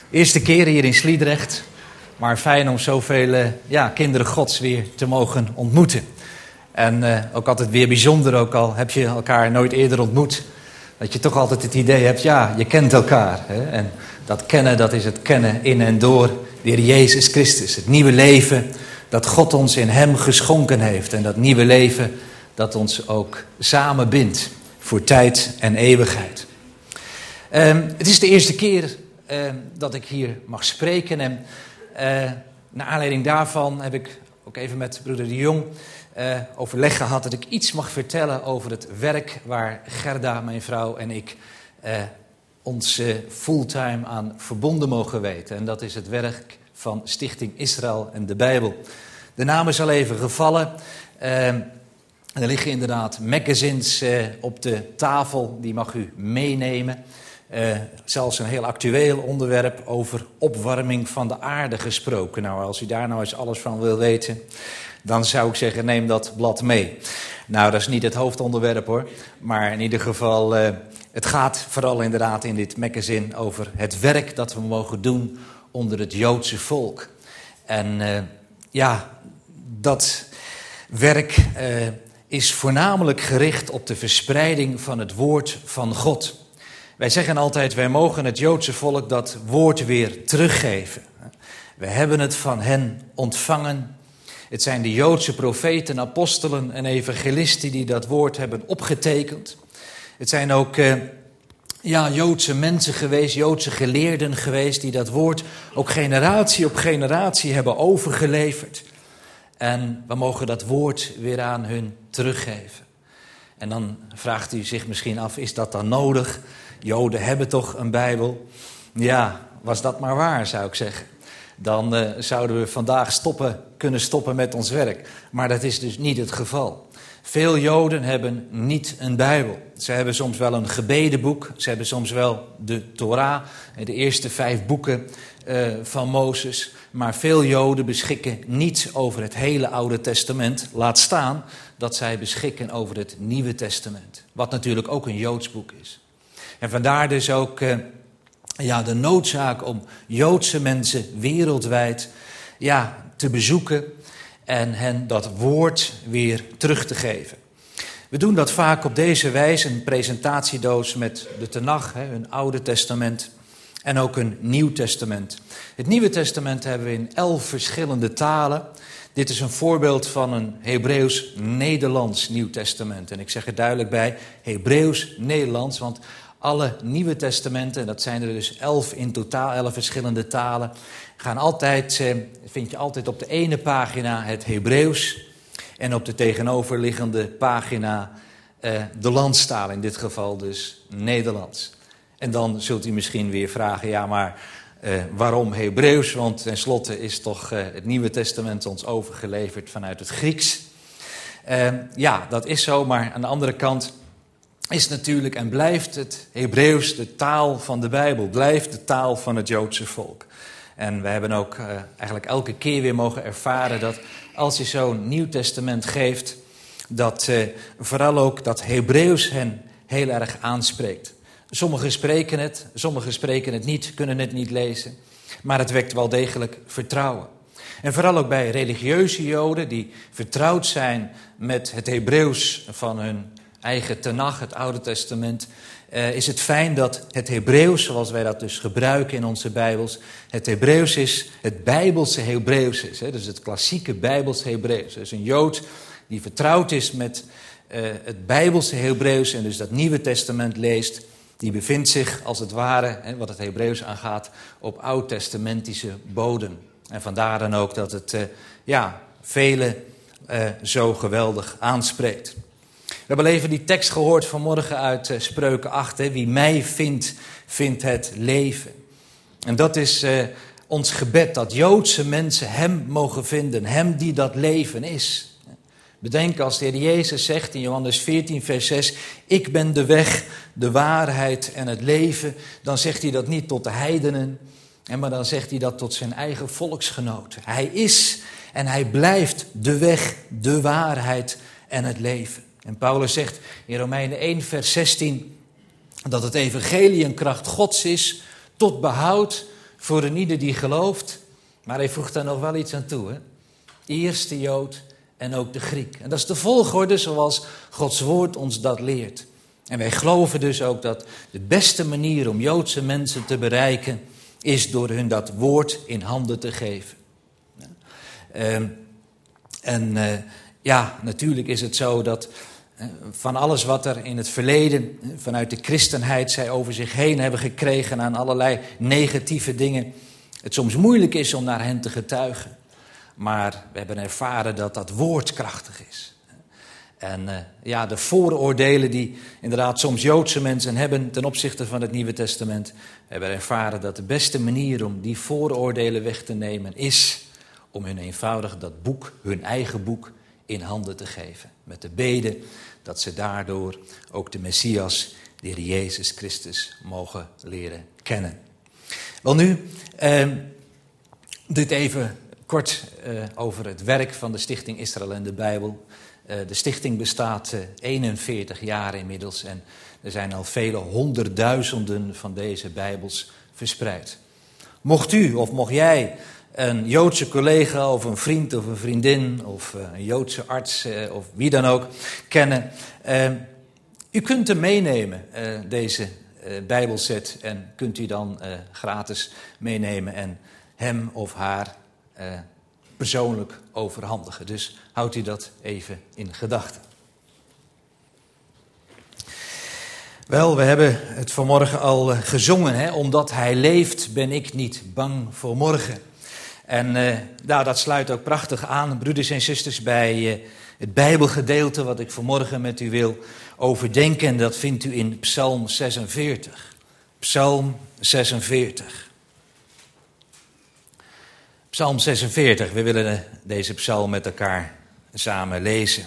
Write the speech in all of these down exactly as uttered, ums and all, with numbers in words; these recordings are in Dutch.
Eerste keer hier in Sliedrecht, maar fijn om zoveel uh, ja, kinderen Gods weer te mogen ontmoeten. En uh, ook altijd weer bijzonder, ook al heb je elkaar nooit eerder ontmoet, dat je toch altijd het idee hebt, ja, je kent elkaar. Hè? En dat kennen, dat is het kennen in en door de Heer Jezus Christus. Het nieuwe leven dat God ons in hem geschonken heeft. En dat nieuwe leven dat ons ook samen bindt voor tijd en eeuwigheid. Um, het is de eerste keer uh, dat ik hier mag spreken. En uh, naar aanleiding daarvan heb ik ook even met broeder de Jong uh, overleg gehad dat ik iets mag vertellen over het werk waar Gerda, mijn vrouw en ik uh, ons uh, fulltime aan verbonden mogen weten. En dat is het werk van Stichting Israël en de Bijbel. De naam is al even gevallen. Uh, er liggen inderdaad magazines uh, op de tafel, die mag u meenemen. Uh, zelfs een heel actueel onderwerp over opwarming van de aarde gesproken. Nou, als u daar nou eens alles van wil weten, dan zou ik zeggen, neem dat blad mee. Nou, dat is niet het hoofdonderwerp hoor, maar in ieder geval, uh, het gaat vooral inderdaad in dit magazine over het werk dat we mogen doen onder het Joodse volk. En uh, ja, dat werk uh, is voornamelijk gericht op de verspreiding van het woord van God. Wij zeggen altijd, wij mogen het Joodse volk dat woord weer teruggeven. We hebben het van hen ontvangen. Het zijn de Joodse profeten, apostelen en evangelisten die dat woord hebben opgetekend. Het zijn ook uh, ja, Joodse mensen geweest, Joodse geleerden geweest, die dat woord ook generatie op generatie hebben overgeleverd. En we mogen dat woord weer aan hun teruggeven. En dan vraagt u zich misschien af, is dat dan nodig? Joden hebben toch een Bijbel? Ja, was dat maar waar, zou ik zeggen. Dan uh, zouden we vandaag stoppen, kunnen stoppen met ons werk. Maar dat is dus niet het geval. Veel Joden hebben niet een Bijbel. Ze hebben soms wel een gebedenboek. Ze hebben soms wel de Torah, de eerste vijf boeken uh, van Mozes. Maar veel Joden beschikken niet over het hele Oude Testament. Laat staan dat zij beschikken over het Nieuwe Testament. Wat natuurlijk ook een Joods boek is. En vandaar dus ook uh, ja, de noodzaak om Joodse mensen wereldwijd ja, te bezoeken en hen dat woord weer terug te geven. We doen dat vaak op deze wijze, een presentatiedoos met de Tenach, hè, een Oude Testament en ook een Nieuw Testament. Het Nieuwe Testament hebben we in elf verschillende talen. Dit is een voorbeeld van een Hebreeuws-Nederlands Nieuw Testament. En ik zeg er duidelijk bij, Hebreeuws-Nederlands, want alle Nieuwe Testamenten, dat zijn er dus elf in totaal, elf verschillende talen, gaan altijd, eh, vind je altijd op de ene pagina het Hebreeuws en op de tegenoverliggende pagina eh, de landstaal, in dit geval dus Nederlands. En dan zult u misschien weer vragen, ja maar uh, waarom Hebreeuws? Want tenslotte is toch uh, het Nieuwe Testament ons overgeleverd vanuit het Grieks. Uh, ja, dat is zo, maar aan de andere kant is natuurlijk en blijft het Hebreeuws de taal van de Bijbel, blijft de taal van het Joodse volk. En we hebben ook uh, eigenlijk elke keer weer mogen ervaren dat als je zo'n Nieuw Testament geeft, dat uh, vooral ook dat Hebreeuws hen heel erg aanspreekt. Sommigen spreken het, sommigen spreken het niet, kunnen het niet lezen. Maar het wekt wel degelijk vertrouwen. En vooral ook bij religieuze Joden die vertrouwd zijn met het Hebreeuws van hun eigen Tenach, het Oude Testament, uh, is het fijn dat het Hebreeuws, zoals wij dat dus gebruiken in onze Bijbels, het Hebreeuws is, het Bijbelse Hebreeuws is. Hè, dus het klassieke Bijbelse Hebreeuws. Dus een Jood die vertrouwd is met uh, het Bijbelse Hebreeuws en dus dat Nieuwe Testament leest, die bevindt zich als het ware, hè, wat het Hebreeuws aangaat, op oud-testamentische bodem. En vandaar dan ook dat het uh, ja, velen uh, zo geweldig aanspreekt. We hebben even die tekst gehoord vanmorgen uit uh, Spreuken acht. Hè, wie mij vindt, vindt het leven. En dat is uh, ons gebed, dat Joodse mensen hem mogen vinden. Hem die dat leven is. Bedenk als de Heer Jezus zegt in Johannes veertien vers zes, ik ben de weg, de waarheid en het leven. Dan zegt hij dat niet tot de heidenen, maar dan zegt hij dat tot zijn eigen volksgenoten. Hij is en hij blijft de weg, de waarheid en het leven. En Paulus zegt in Romeinen één vers zestien dat het evangelie een kracht Gods is tot behoud voor een ieder die gelooft. Maar hij voegt daar nog wel iets aan toe. Hè? Eerst de Jood en ook de Griek. En dat is de volgorde zoals Gods woord ons dat leert. En wij geloven dus ook dat de beste manier om Joodse mensen te bereiken is door hun dat woord in handen te geven. Uh, en uh, ja, natuurlijk is het zo dat uh, van alles wat er in het verleden uh, vanuit de christenheid zij over zich heen hebben gekregen aan allerlei negatieve dingen, het soms moeilijk is om naar hen te getuigen. Maar we hebben ervaren dat dat woord krachtig is. En uh, ja, de vooroordelen die inderdaad soms Joodse mensen hebben ten opzichte van het Nieuwe Testament, hebben ervaren dat de beste manier om die vooroordelen weg te nemen is om hun eenvoudig dat boek, hun eigen boek, in handen te geven. Met de bede dat ze daardoor ook de Messias, de Heer Jezus Christus, mogen leren kennen. Wel nu, uh, dit even kort uh, over het werk van de Stichting Israël en de Bijbel. Uh, de stichting bestaat uh, eenenveertig jaar inmiddels en er zijn al vele honderdduizenden van deze Bijbels verspreid. Mocht u of mocht jij een Joodse collega of een vriend of een vriendin of uh, een Joodse arts uh, of wie dan ook kennen, uh, u kunt hem meenemen, uh, deze uh, Bijbelset, en kunt u dan uh, gratis meenemen en hem of haar uh, persoonlijk overhandigen. Dus houdt u dat even in gedachten. Wel, we hebben het vanmorgen al uh, gezongen, hè? Omdat hij leeft ben ik niet bang voor morgen. En uh, nou, dat sluit ook prachtig aan, broeders en zusters, bij uh, het Bijbelgedeelte wat ik vanmorgen met u wil overdenken. En dat vindt u in Psalm zesenveertig. Psalm zesenveertig. Psalm zesenveertig, we willen deze psalm met elkaar samen lezen.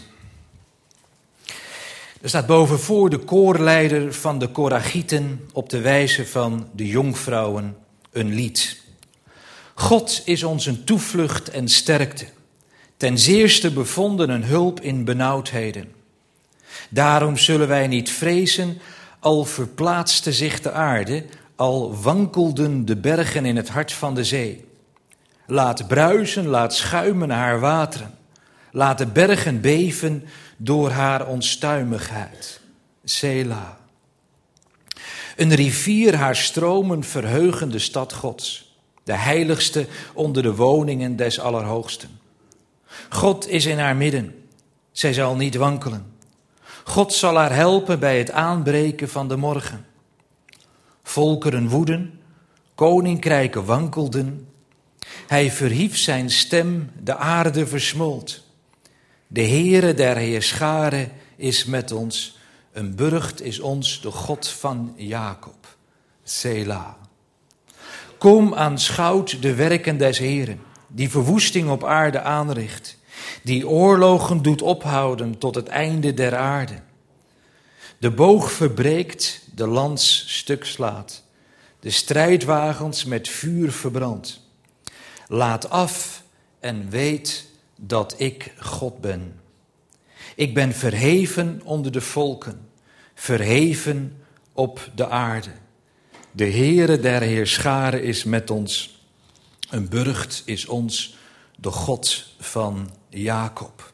Er staat boven: voor de koorleider van de Koragieten op de wijze van de jonkvrouwen een lied. God is ons een toevlucht en sterkte, ten zeerste bevonden een hulp in benauwdheden. Daarom zullen wij niet vrezen, al verplaatste zich de aarde, al wankelden de bergen in het hart van de zee. Laat bruisen, laat schuimen haar wateren, laat de bergen beven door haar onstuimigheid. Sela. Een rivier haar stromen verheugen de stad Gods, de heiligste onder de woningen des Allerhoogsten. God is in haar midden, zij zal niet wankelen. God zal haar helpen bij het aanbreken van de morgen. Volkeren woeden, koninkrijken wankelden. Hij verhief zijn stem, de aarde versmolt. De Heere der Heerscharen is met ons, een burcht is ons de God van Jacob. Sela. Kom, aanschouwt de werken des Heeren, die verwoesting op aarde aanricht, die oorlogen doet ophouden tot het einde der aarde. De boog verbreekt, de lans stuk slaat, de strijdwagens met vuur verbrandt. Laat af en weet dat ik God ben. Ik ben verheven onder de volken, verheven op de aarde. De Heere der Heerscharen is met ons, een burcht is ons, de God van Jacob.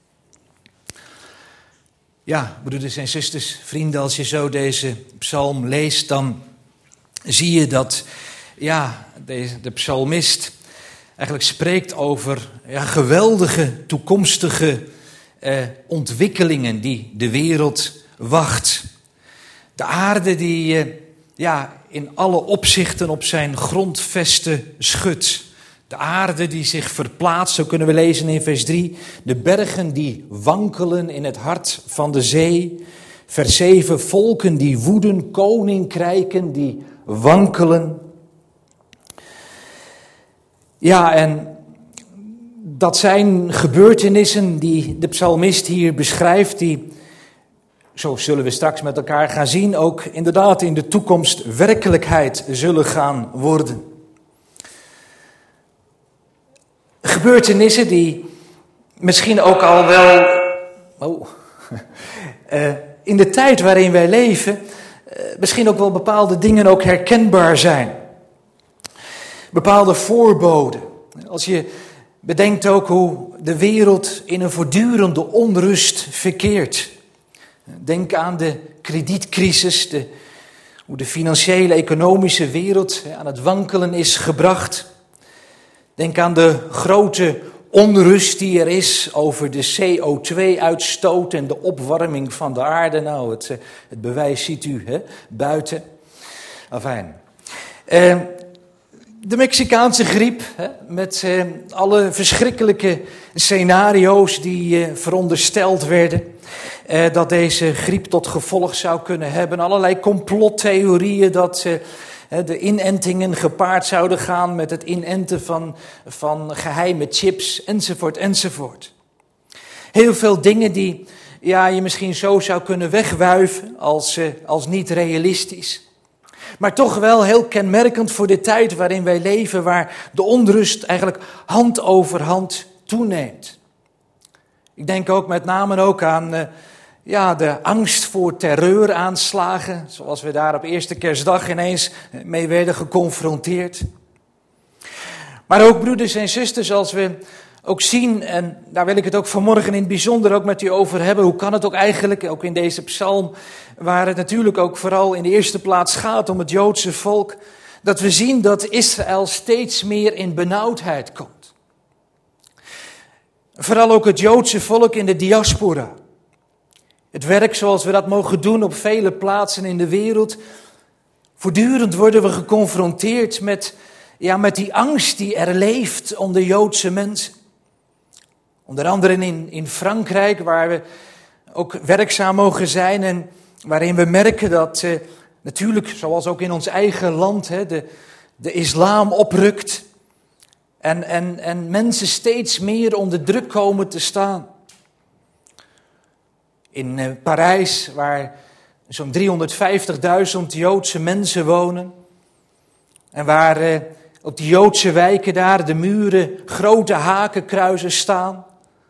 Ja, broeders en zusters, vrienden, als je zo deze psalm leest, dan zie je dat ja, de, de psalmist eigenlijk spreekt over ja, geweldige toekomstige eh, ontwikkelingen die de wereld wacht. De aarde die eh, ja, in alle opzichten op zijn grondvesten schudt. De aarde die zich verplaatst, zo kunnen we lezen in vers drie. De bergen die wankelen in het hart van de zee. Vers zeven, volken die woeden, koninkrijken die wankelen. Ja, en dat zijn gebeurtenissen die de psalmist hier beschrijft, die, zo zullen we straks met elkaar gaan zien, ook inderdaad in de toekomst werkelijkheid zullen gaan worden. Gebeurtenissen die misschien ook al wel oh, uh, in de tijd waarin wij leven, uh, misschien ook wel bepaalde dingen ook herkenbaar zijn. bepaalde voorboden. Als je bedenkt ook hoe de wereld in een voortdurende onrust verkeert. Denk aan de kredietcrisis, de, hoe de financiële economische wereld aan het wankelen is gebracht. Denk aan de grote onrust die er is over de C O twee uitstoot en de opwarming van de aarde. Nou, het, het bewijs ziet u hè, buiten. Afijn. Uh, de Mexicaanse griep, hè, met uh, alle verschrikkelijke scenario's die uh, verondersteld werden. Uh, dat deze griep tot gevolg zou kunnen hebben. Allerlei complottheorieën dat uh, de inentingen gepaard zouden gaan met het inenten van, van geheime chips, enzovoort, enzovoort. Heel veel dingen die ja, je misschien zo zou kunnen wegwuiven als, uh, als niet realistisch. Maar toch wel heel kenmerkend voor de tijd waarin wij leven, waar de onrust eigenlijk hand over hand toeneemt. Ik denk ook met name ook aan uh, ja, de angst voor terreuraanslagen, zoals we daar op eerste kerstdag ineens mee werden geconfronteerd. Maar ook broeders en zusters, als we ook zien, en daar wil ik het ook vanmorgen in het bijzonder ook met u over hebben, hoe kan het ook eigenlijk, ook in deze psalm, waar het natuurlijk ook vooral in de eerste plaats gaat om het Joodse volk, dat we zien dat Israël steeds meer in benauwdheid komt. Vooral ook het Joodse volk in de diaspora. Het werk zoals we dat mogen doen op vele plaatsen in de wereld. Voortdurend worden we geconfronteerd met, ja, met die angst die er leeft onder Joodse mensen. Onder andere in, in Frankrijk, waar we ook werkzaam mogen zijn en waarin we merken dat eh, natuurlijk, zoals ook in ons eigen land, hè, de, de islam oprukt. En, en, en mensen steeds meer onder druk komen te staan. In uh, Parijs, waar zo'n driehonderdvijftigduizend Joodse mensen wonen. En waar uh, op die Joodse wijken daar de muren grote hakenkruizen staan.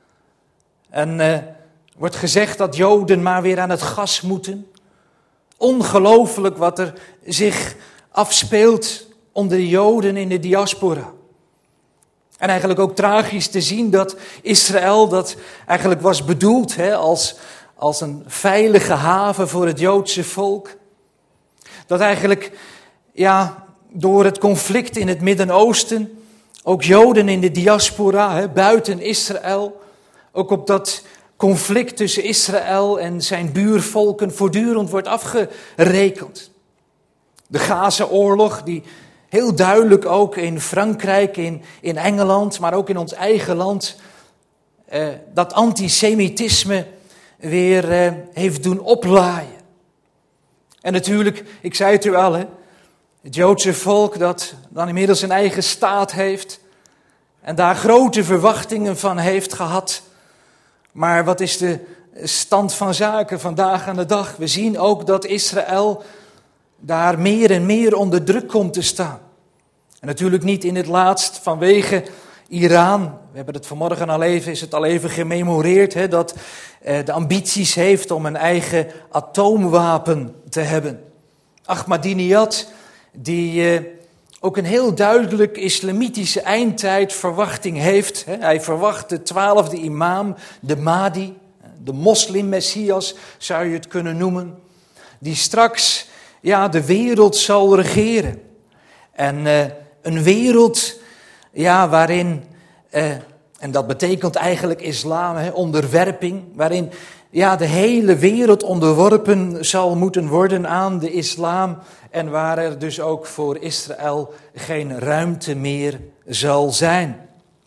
En uh, wordt gezegd dat Joden maar weer aan het gas moeten. Ongelooflijk wat er zich afspeelt onder de Joden in de diaspora. En eigenlijk ook tragisch te zien dat Israël, dat eigenlijk was bedoeld hè, als, als een veilige haven voor het Joodse volk. Dat eigenlijk ja, door het conflict in het Midden-Oosten, ook Joden in de diaspora, hè, buiten Israël, ook op dat conflict tussen Israël en zijn buurvolken voortdurend wordt afgerekend. De Gaza-oorlog die heel duidelijk ook in Frankrijk, in, in Engeland, maar ook in ons eigen land, eh, dat antisemitisme weer eh, heeft doen oplaaien. En natuurlijk, ik zei het u al, hè, het Joodse volk dat dan inmiddels een eigen staat heeft en daar grote verwachtingen van heeft gehad. Maar wat is de stand van zaken vandaag aan de dag? We zien ook dat Israël daar meer en meer onder druk komt te staan. En natuurlijk niet in het laatst vanwege Iran. We hebben het vanmorgen al even, is het al even gememoreerd, hè, dat eh, de ambities heeft om een eigen atoomwapen te hebben. Ahmadinejad, die eh, ook een heel duidelijk islamitische eindtijdverwachting heeft. Hè. Hij verwacht de twaalfde imam, de Mahdi, de moslim-messias zou je het kunnen noemen, die straks ja, de wereld zal regeren. En uh, een wereld ja, waarin, uh, en dat betekent eigenlijk islam, hè, onderwerping, waarin ja, de hele wereld onderworpen zal moeten worden aan de islam. En waar er dus ook voor Israël geen ruimte meer zal zijn.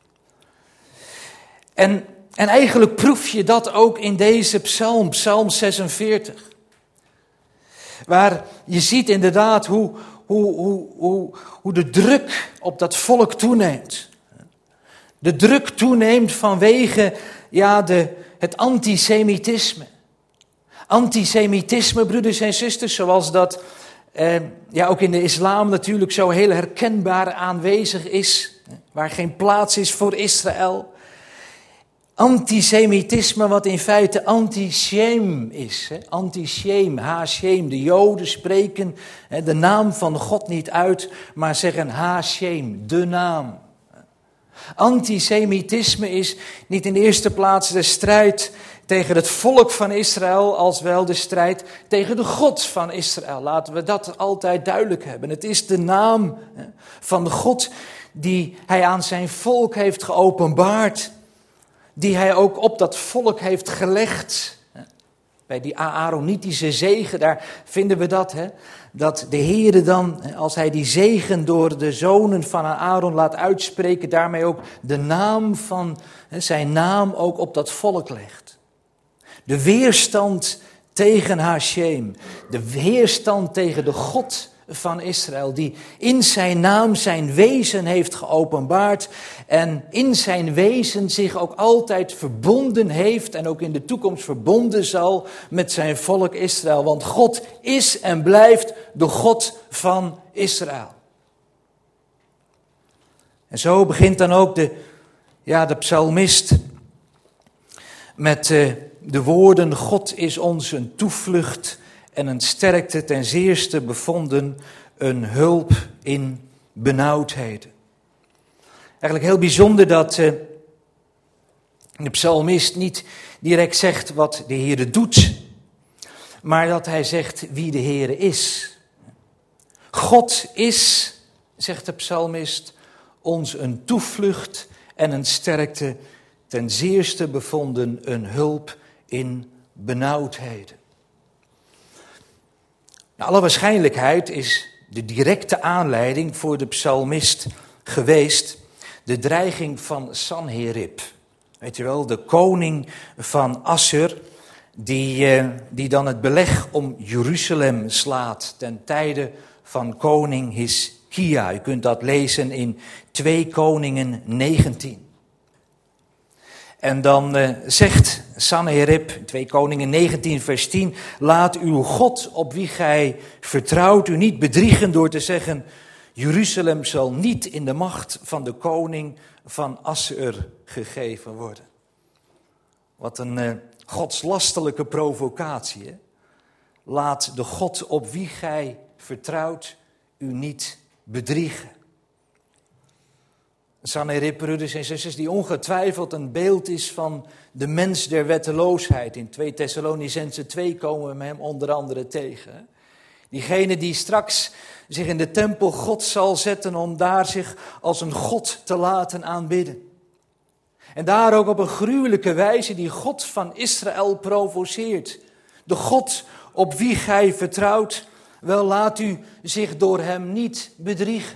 En, en eigenlijk proef je dat ook in deze psalm, psalm zesenveertig. Waar je ziet inderdaad hoe, hoe, hoe, hoe, hoe de druk op dat volk toeneemt. De druk toeneemt vanwege ja, de, het antisemitisme. Antisemitisme, broeders en zusters, zoals dat eh, ja, ook in de islam natuurlijk zo heel herkenbaar aanwezig is. Waar geen plaats is voor Israël. Antisemitisme wat in feite anti-shame is. Hè? Anti-shame, ha-shame. De Joden spreken hè, de naam van God niet uit, maar zeggen ha-shame, de naam. Antisemitisme is niet in de eerste plaats de strijd tegen het volk van Israël, als wel de strijd tegen de God van Israël. Laten we dat altijd duidelijk hebben. Het is de naam van de God die hij aan zijn volk heeft geopenbaard, die hij ook op dat volk heeft gelegd. Bij die Aaronitische zegen, daar vinden we dat, hè? Dat de Heere dan, als hij die zegen door de zonen van Aaron laat uitspreken, daarmee ook de naam van, zijn naam ook op dat volk legt. De weerstand tegen Hashem, de weerstand tegen de God van Israël, die in zijn naam zijn wezen heeft geopenbaard en in zijn wezen zich ook altijd verbonden heeft en ook in de toekomst verbonden zal met zijn volk Israël. Want God is en blijft de God van Israël. En zo begint dan ook de, ja, de psalmist met uh, de woorden: God is ons een toevlucht en een sterkte, ten zeerste bevonden, een hulp in benauwdheden. Eigenlijk heel bijzonder dat uh, de psalmist niet direct zegt wat de Heere doet, maar dat hij zegt wie de Heere is. God is, zegt de psalmist, ons een toevlucht en een sterkte, ten zeerste bevonden, een hulp in benauwdheden. Naar alle waarschijnlijkheid is de directe aanleiding voor de psalmist geweest de dreiging van Sanherib. Weet je wel, de koning van Assur, die, eh, die dan het beleg om Jeruzalem slaat ten tijde van koning Hiskia. U kunt dat lezen in twee Koningen negentien. En dan uh, zegt Sanherib, twee Koningen negentien vers tien, laat uw God op wie gij vertrouwt u niet bedriegen door te zeggen, Jeruzalem zal niet in de macht van de koning van Assur gegeven worden. Wat een uh, godslastelijke provocatie. Hè? Laat de God op wie gij vertrouwt u niet bedriegen. Sanherib, broeders en zusters, die ongetwijfeld een beeld is van de mens der wetteloosheid. In twee Thessalonicenzen twee komen we hem onder andere tegen. Diegene die straks zich in de tempel God zal zetten om daar zich als een God te laten aanbidden. En daar ook op een gruwelijke wijze die God van Israël provoceert. De God op wie gij vertrouwt, wel laat u zich door hem niet bedriegen.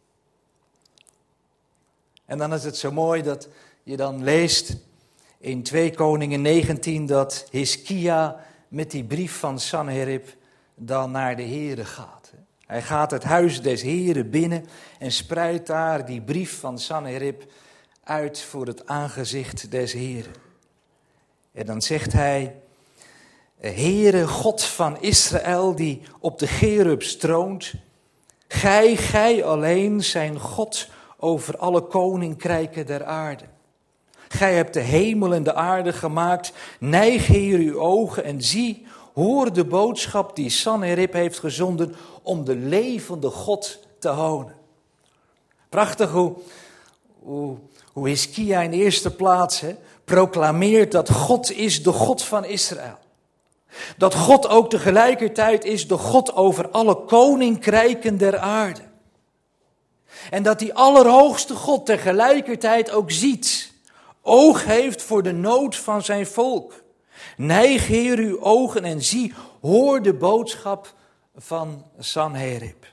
En dan is het zo mooi dat je dan leest in twee Koningen negentien dat Hiskia met die brief van Sanherib dan naar de Heere gaat. Hij gaat het huis des Heeren binnen en spreidt daar die brief van Sanherib uit voor het aangezicht des Heeren. En dan zegt hij, Heere God van Israël die op de Cherubs troont, gij, gij alleen zijn God over alle koninkrijken der aarde. Gij hebt de hemel en de aarde gemaakt. Neig, Heer, uw ogen en zie, hoor de boodschap die Sanherib heeft gezonden om de levende God te honen. Prachtig hoe, hoe, hoe Hiskia in de eerste plaats he, proclameert dat God is de God van Israël. Dat God ook tegelijkertijd is de God over alle koninkrijken der aarde. En dat die allerhoogste God tegelijkertijd ook ziet, oog heeft voor de nood van zijn volk. Neig, Heer, uw ogen en zie, hoor de boodschap van Sanherib.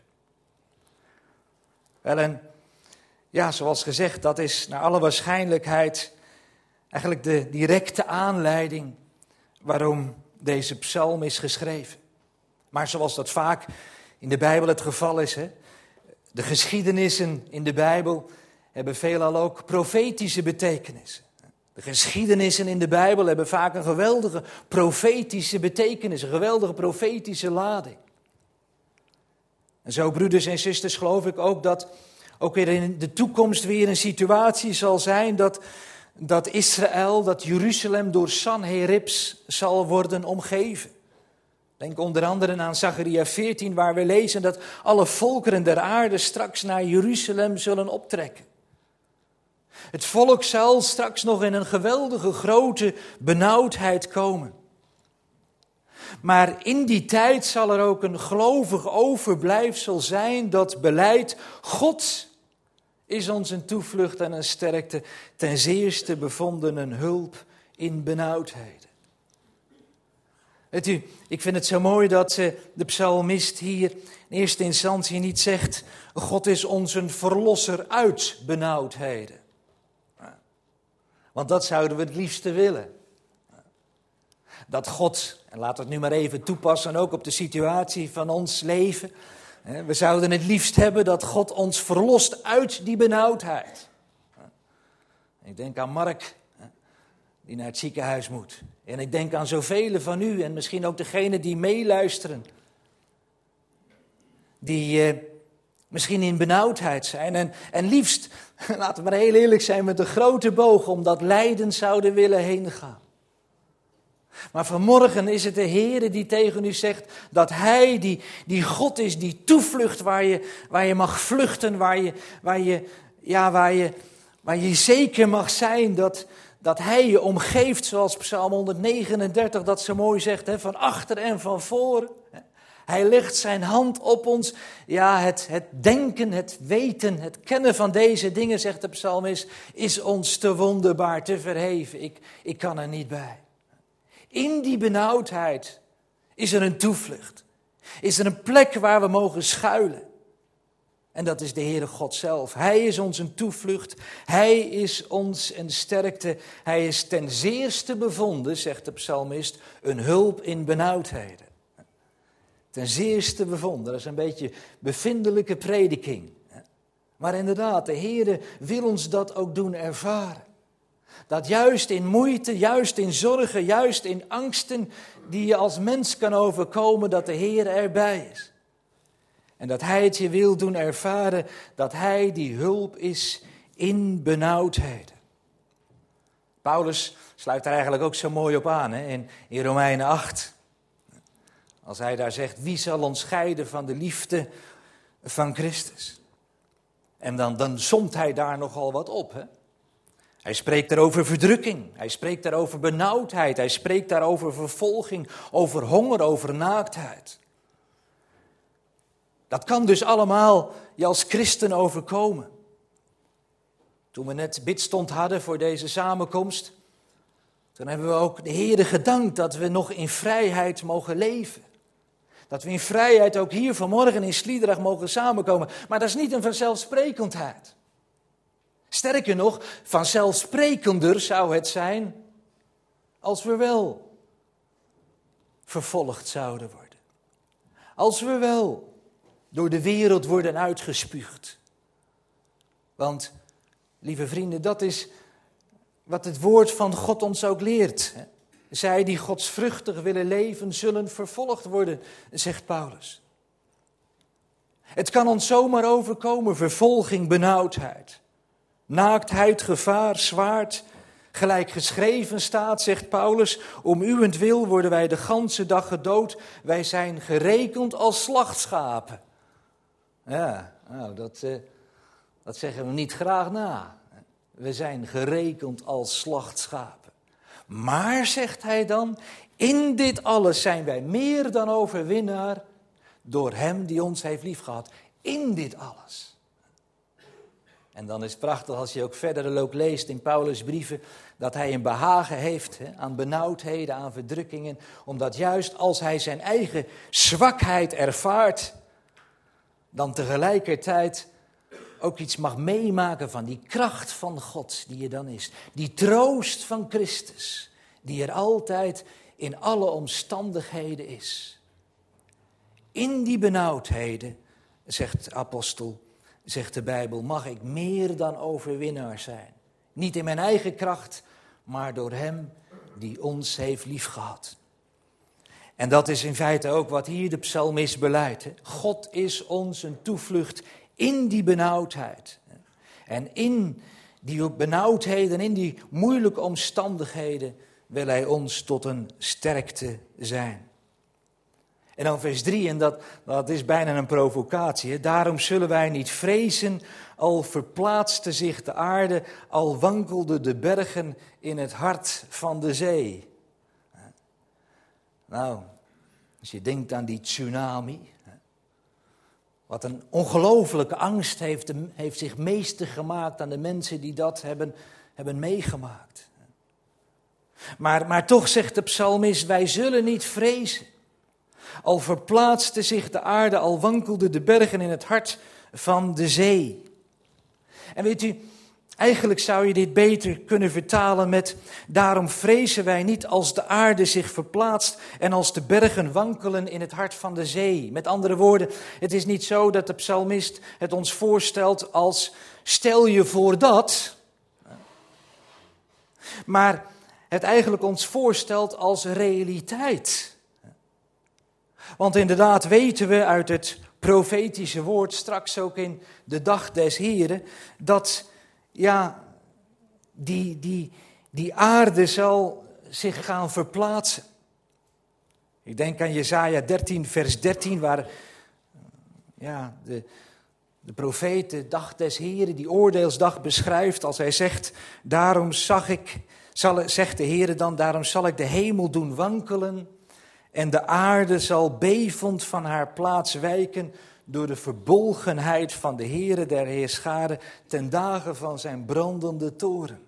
Wel, en ja, zoals gezegd, dat is naar alle waarschijnlijkheid eigenlijk de directe aanleiding waarom deze psalm is geschreven. Maar zoals dat vaak in de Bijbel het geval is, hè, de geschiedenissen in de Bijbel hebben veelal ook profetische betekenissen. De geschiedenissen in de Bijbel hebben vaak een geweldige profetische betekenis, een geweldige profetische lading. En zo, broeders en zusters, geloof ik ook dat ook weer in de toekomst weer een situatie zal zijn dat, dat Israël, dat Jeruzalem door Sanheribs zal worden omgeven. Denk onder andere aan Zacharia veertien, waar we lezen dat alle volkeren der aarde straks naar Jeruzalem zullen optrekken. Het volk zal straks nog in een geweldige grote benauwdheid komen. Maar in die tijd zal er ook een gelovig overblijfsel zijn dat beleidt: God is ons een toevlucht en een sterkte, ten zeerste bevonden een hulp in benauwdheden. Weet u, ik vind het zo mooi dat de psalmist hier in eerste instantie niet zegt: God is ons een verlosser uit benauwdheden. Want dat zouden we het liefste willen. Dat God, en laat het nu maar even toepassen ook op de situatie van ons leven. We zouden het liefst hebben dat God ons verlost uit die benauwdheid. Ik denk aan Mark, die naar het ziekenhuis moet. En ik denk aan zoveel van u en misschien ook degenen die meeluisteren. Die eh, misschien in benauwdheid zijn. En, en liefst, laten we maar heel eerlijk zijn, met een grote boog om dat lijden zouden willen heen gaan. Maar vanmorgen is het de Heere die tegen u zegt dat Hij die, die God is, die toevlucht waar je, waar je mag vluchten, waar je, waar je, ja, waar je, waar je zeker mag zijn dat, dat Hij je omgeeft, zoals Psalm honderdnegenendertig dat zo mooi zegt, hè, van achter en van voor. Hij legt zijn hand op ons. Ja, het, het denken, het weten, het kennen van deze dingen, zegt de psalmist, is ons te wonderbaar, te verheven. Ik, ik kan er niet bij. In die benauwdheid is er een toevlucht. Is er een plek waar we mogen schuilen. En dat is de Heere God zelf. Hij is ons een toevlucht. Hij is ons een sterkte. Hij is ten zeerste bevonden, zegt de psalmist, een hulp in benauwdheden. Ten zeerste bevonden, dat is een beetje bevindelijke prediking. Maar inderdaad, de Heere wil ons dat ook doen ervaren. Dat juist in moeite, juist in zorgen, juist in angsten die je als mens kan overkomen, dat de Heer erbij is. En dat Hij het je wil doen ervaren, dat Hij die hulp is in benauwdheden. Paulus sluit daar eigenlijk ook zo mooi op aan, hè? In, in Romeinen acht. Als hij daar zegt, wie zal ons scheiden van de liefde van Christus? En dan, dan somt hij daar nogal wat op, hè? Hij spreekt daar over verdrukking, hij spreekt daar over benauwdheid, hij spreekt daar over vervolging, over honger, over naaktheid. Dat kan dus allemaal je als christen overkomen. Toen we net bidstond hadden voor deze samenkomst, toen hebben we ook de Heere gedankt dat we nog in vrijheid mogen leven. Dat we in vrijheid ook hier vanmorgen in Sliedrecht mogen samenkomen. Maar dat is niet een vanzelfsprekendheid. Sterker nog, vanzelfsprekender zou het zijn als we wel vervolgd zouden worden. Als we wel door de wereld worden uitgespuugd. Want, lieve vrienden, dat is wat het woord van God ons ook leert. Zij die godsvruchtig willen leven, zullen vervolgd worden, zegt Paulus. Het kan ons zomaar overkomen, vervolging, benauwdheid. Naaktheid, gevaar, zwaard, gelijk geschreven staat, zegt Paulus, om uwentwil worden wij de ganse dag gedood, wij zijn gerekend als slachtschapen. Ja, nou, dat, eh, dat zeggen we niet graag na. We zijn gerekend als slachtschapen. Maar, zegt hij dan, in dit alles zijn wij meer dan overwinnaar door hem die ons heeft liefgehad. In dit alles. En dan is het prachtig als je ook verder ook leest in Paulus' brieven, dat hij een behagen heeft hè, aan benauwdheden, aan verdrukkingen. Omdat juist als hij zijn eigen zwakheid ervaart, dan tegelijkertijd ook iets mag meemaken van die kracht van God die er dan is. Die troost van Christus, die er altijd in alle omstandigheden is. In die benauwdheden, zegt de apostel, zegt de Bijbel, mag ik meer dan overwinnaar zijn. Niet in mijn eigen kracht, maar door hem die ons heeft liefgehad. En dat is in feite ook wat hier de psalmist beleidt. Hè? God is ons een toevlucht in die benauwdheid. En in die benauwdheden, in die moeilijke omstandigheden, wil hij ons tot een sterkte zijn. En dan vers drie, en dat, dat is bijna een provocatie. Hè? Daarom zullen wij niet vrezen, al verplaatste zich de aarde, al wankelden de bergen in het hart van de zee. Nou, als je denkt aan die tsunami, wat een ongelofelijke angst heeft, heeft zich meester gemaakt aan de mensen die dat hebben, hebben meegemaakt. Maar, maar toch zegt de psalmist, wij zullen niet vrezen. Al verplaatste zich de aarde, al wankelden de bergen in het hart van de zee. En weet u, eigenlijk zou je dit beter kunnen vertalen met: daarom vrezen wij niet als de aarde zich verplaatst en als de bergen wankelen in het hart van de zee. Met andere woorden, het is niet zo dat de psalmist het ons voorstelt als stel je voor dat, maar het eigenlijk ons voorstelt als realiteit. Want inderdaad weten we uit het profetische woord, straks ook in de dag des Heren, dat ja, die, die, die aarde zal zich gaan verplaatsen. Ik denk aan Jesaja dertien, vers dertien, waar ja, de, de profeet de dag des Heren, die oordeelsdag beschrijft, als hij zegt, daarom zag ik, zal, zegt de Heere dan, daarom zal ik de hemel doen wankelen en de aarde zal bevend van haar plaats wijken door de verbolgenheid van de Heere der Heerscharen ten dagen van zijn brandende toren.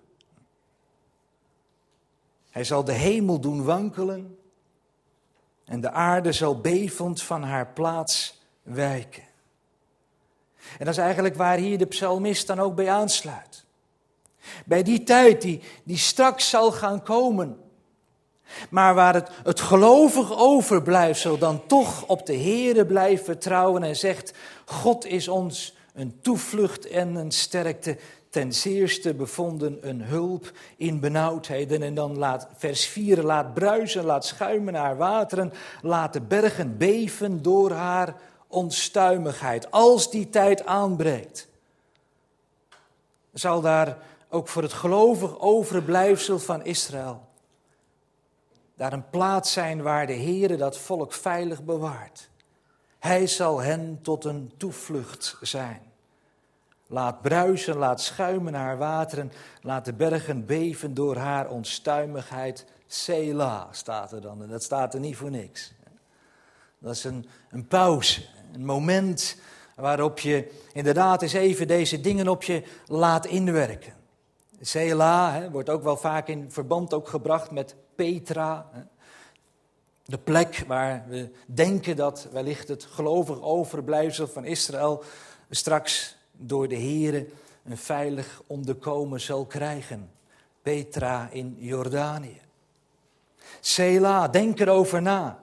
Hij zal de hemel doen wankelen en de aarde zal bevend van haar plaats wijken. En dat is eigenlijk waar hier de psalmist dan ook bij aansluit. Bij die tijd die, die straks zal gaan komen, maar waar het, het gelovig overblijfsel dan toch op de Heere blijft vertrouwen en zegt, God is ons een toevlucht en een sterkte, ten zeerste bevonden een hulp in benauwdheden. En dan laat vers vier, laat bruisen, laat schuimen haar wateren, laat de bergen beven door haar onstuimigheid. Als die tijd aanbreekt, zal daar ook voor het gelovig overblijfsel van Israël daar een plaats zijn waar de Heere dat volk veilig bewaart. Hij zal hen tot een toevlucht zijn. Laat bruisen, laat schuimen haar wateren, laat de bergen beven door haar onstuimigheid. Selah staat er dan, en dat staat er niet voor niks. Dat is een, een pauze, een moment waarop je inderdaad eens even deze dingen op je laat inwerken. Selah hè, wordt ook wel vaak in verband ook gebracht met Petra. Hè. De plek waar we denken dat wellicht het gelovig overblijfsel van Israël straks door de Heere een veilig onderkomen zal krijgen. Petra in Jordanië. Selah, denk erover na.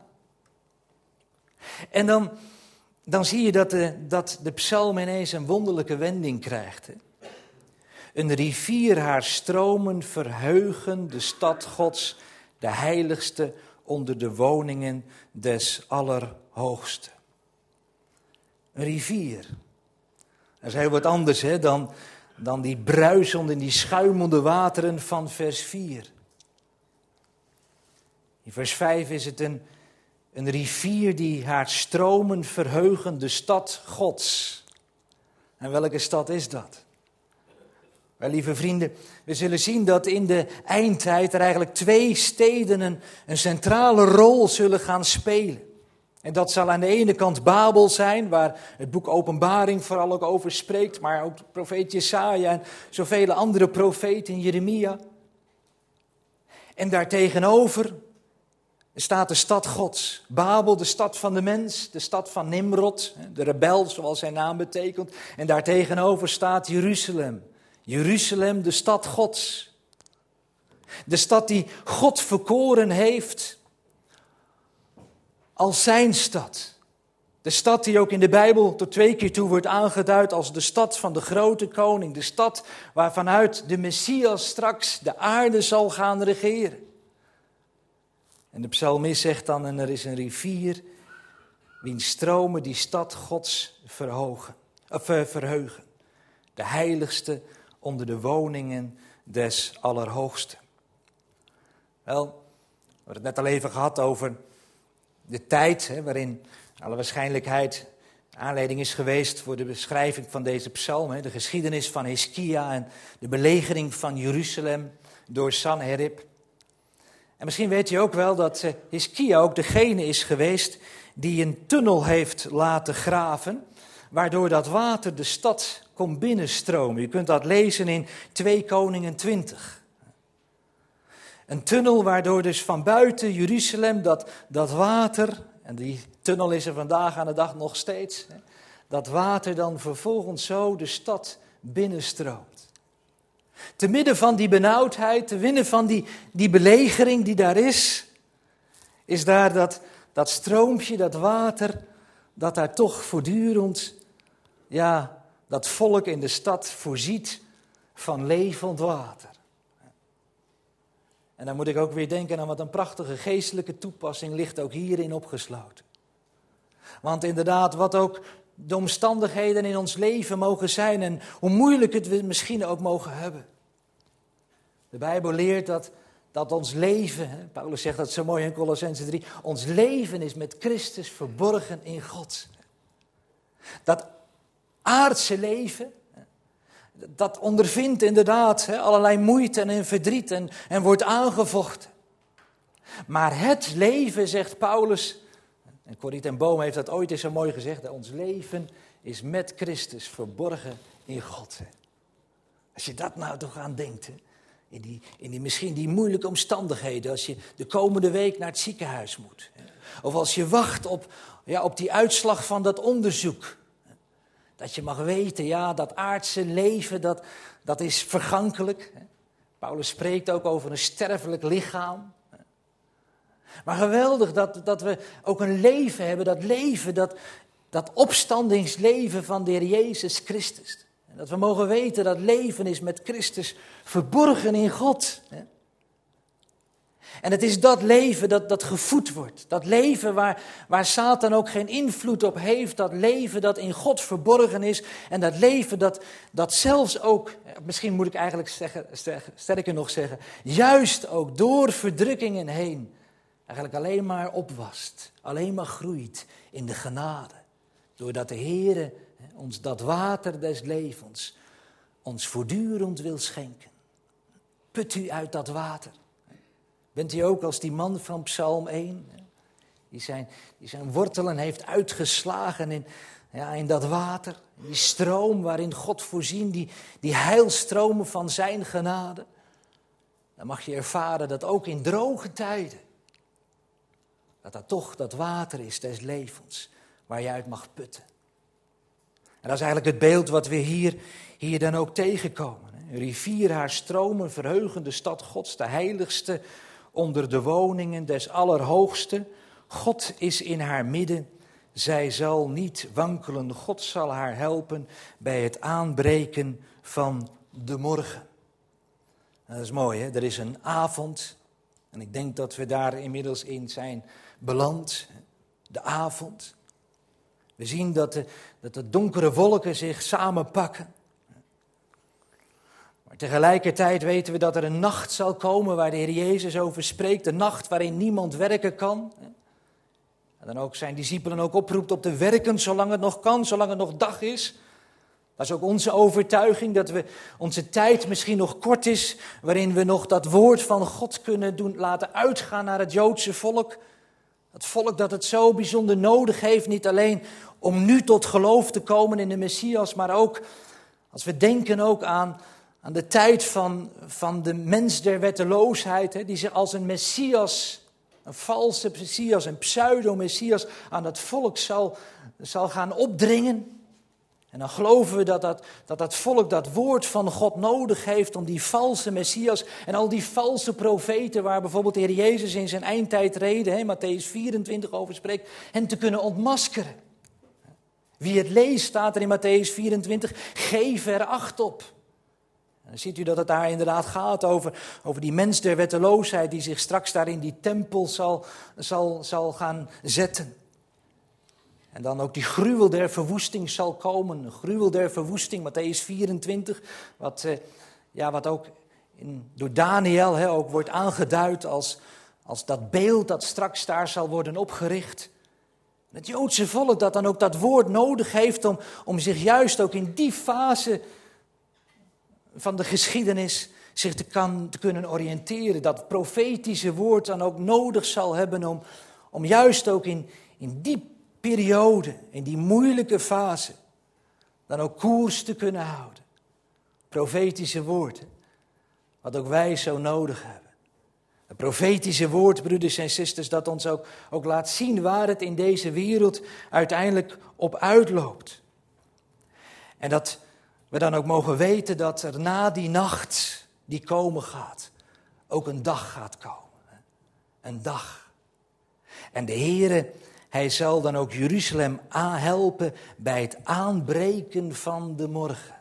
En dan, dan zie je dat de, dat de psalm ineens een wonderlijke wending krijgt. Hè. Een rivier haar stromen verheugen de stad Gods, de heiligste onder de woningen des Allerhoogste. Een rivier. Dat is heel wat anders hè, dan, dan die bruisende en die schuimende wateren van vers vier. In vers vijf is het een, een rivier die haar stromen verheugen de stad Gods. En welke stad is dat? Wel, lieve vrienden, we zullen zien dat in de eindtijd er eigenlijk twee steden een, een centrale rol zullen gaan spelen. En dat zal aan de ene kant Babel zijn, waar het boek Openbaring vooral ook over spreekt, maar ook de profeet Jesaja en zoveel andere profeten, Jeremia. En daartegenover staat de stad Gods. Babel, de stad van de mens, de stad van Nimrod, de rebel zoals zijn naam betekent. En daartegenover staat Jeruzalem. Jeruzalem, de stad Gods. De stad die God verkoren heeft als zijn stad. De stad die ook in de Bijbel tot twee keer toe wordt aangeduid als de stad van de grote koning. De stad waarvanuit de Messias straks de aarde zal gaan regeren. En de psalmist zegt dan, en er is een rivier wiens stromen die stad Gods verhogen, of, uh, verheugen. De heiligste onder de woningen des Allerhoogsten. Wel, we hebben het net al even gehad over de tijd hè, waarin alle waarschijnlijkheid aanleiding is geweest voor de beschrijving van deze psalm. Hè, de geschiedenis van Hiskia en de belegering van Jeruzalem door Sanherib. En misschien weet je ook wel dat uh, Hiskia ook degene is geweest die een tunnel heeft laten graven, waardoor dat water de stad kon binnenstromen. Je kunt dat lezen in twee Koningen twintig. Een tunnel waardoor dus van buiten Jeruzalem dat, dat water, en die tunnel is er vandaag aan de dag nog steeds, hè, dat water dan vervolgens zo de stad binnenstroomt. Te midden van die benauwdheid, te midden van die, die belegering die daar is, is daar dat, dat stroompje, dat water, dat daar toch voortdurend, ja, dat volk in de stad voorziet van levend water. En dan moet ik ook weer denken aan wat een prachtige geestelijke toepassing ligt ook hierin opgesloten. Want inderdaad, wat ook de omstandigheden in ons leven mogen zijn en hoe moeilijk het we misschien ook mogen hebben. De Bijbel leert dat, dat ons leven, hè, Paulus zegt dat zo mooi in Kolossenzen drie, ons leven is met Christus verborgen in God. Dat aardse leven, dat ondervindt inderdaad hè, allerlei moeite en verdriet en, en wordt aangevochten. Maar het leven, zegt Paulus, en Corrie ten Boom heeft dat ooit eens zo mooi gezegd, hè, ons leven is met Christus verborgen in God. Hè. Als je dat nou toch aan denkt, hè, in, die, in die misschien die moeilijke omstandigheden, als je de komende week naar het ziekenhuis moet. Hè, of als je wacht op, ja, op die uitslag van dat onderzoek. Dat je mag weten, ja, dat aardse leven, dat, dat is vergankelijk. Paulus spreekt ook over een sterfelijk lichaam. Maar geweldig dat, dat we ook een leven hebben, dat leven, dat, dat opstandingsleven van de Heer Jezus Christus. En dat we mogen weten dat leven is met Christus verborgen in God. En het is dat leven dat, dat gevoed wordt. Dat leven waar, waar Satan ook geen invloed op heeft. Dat leven dat in God verborgen is. En dat leven dat, dat zelfs ook, misschien moet ik eigenlijk zeggen, sterker nog zeggen, juist ook door verdrukkingen heen eigenlijk alleen maar opwast. Alleen maar groeit in de genade. Doordat de Heere ons dat water des levens ons voortdurend wil schenken. Put u uit dat water. Bent u ook als die man van Psalm één, die zijn, die zijn wortelen heeft uitgeslagen in, ja, in dat water, die stroom waarin God voorzien, die, die heilstromen van zijn genade. Dan mag je ervaren dat ook in droge tijden, dat dat toch dat water is des levens, waar je uit mag putten. En dat is eigenlijk het beeld wat we hier, hier dan ook tegenkomen. Een rivier haar stromen verheugen de stad Gods, de heiligste onder de woningen des Allerhoogste. God is in haar midden, zij zal niet wankelen. God zal haar helpen bij het aanbreken van de morgen. Dat is mooi, hè? Er is een avond en ik denk dat we daar inmiddels in zijn beland. De avond. We zien dat de, dat de donkere wolken zich samenpakken. Maar tegelijkertijd weten we dat er een nacht zal komen waar de Heer Jezus over spreekt. Een nacht waarin niemand werken kan. En dan ook zijn discipelen ook oproept op te werken zolang het nog kan, zolang het nog dag is. Dat is ook onze overtuiging, dat we onze tijd misschien nog kort is, waarin we nog dat woord van God kunnen doen, laten uitgaan naar het Joodse volk. Het volk dat het zo bijzonder nodig heeft, niet alleen om nu tot geloof te komen in de Messias, maar ook als we denken ook aan, aan de tijd van, van de mens der wetteloosheid, hè, die zich als een Messias, een valse Messias, een pseudo-Messias aan het volk zal, zal gaan opdringen. En dan geloven we dat dat, dat dat volk dat woord van God nodig heeft om die valse Messias en al die valse profeten waar bijvoorbeeld de Heer Jezus in zijn eindtijdreden, hè, Matthäus vierentwintig over spreekt, hen te kunnen ontmaskeren. Wie het leest staat er in Matthäus vierentwintig, geef er acht op. En dan ziet u dat het daar inderdaad gaat over, over die mens der wetteloosheid die zich straks daar in die tempel zal, zal, zal gaan zetten. En dan ook die gruwel der verwoesting zal komen. Een gruwel der verwoesting, Mattheüs vierentwintig. Wat, eh, ja, wat ook in, door Daniel he, ook wordt aangeduid als, als dat beeld dat straks daar zal worden opgericht. Het Joodse volk dat dan ook dat woord nodig heeft om, om zich juist ook in die fase van de geschiedenis zich te, kan, te kunnen oriënteren. Dat profetische woord dan ook nodig zal hebben om, om juist ook in, in die periode, in die moeilijke fase, dan ook koers te kunnen houden. Profetische woord, wat ook wij zo nodig hebben. Het profetische woord, broeders en zusters, dat ons ook, ook laat zien waar het in deze wereld uiteindelijk op uitloopt. En dat we dan ook mogen weten dat er na die nacht die komen gaat, ook een dag gaat komen. Een dag. En de Heere, Hij zal dan ook Jeruzalem helpen bij het aanbreken van de morgen.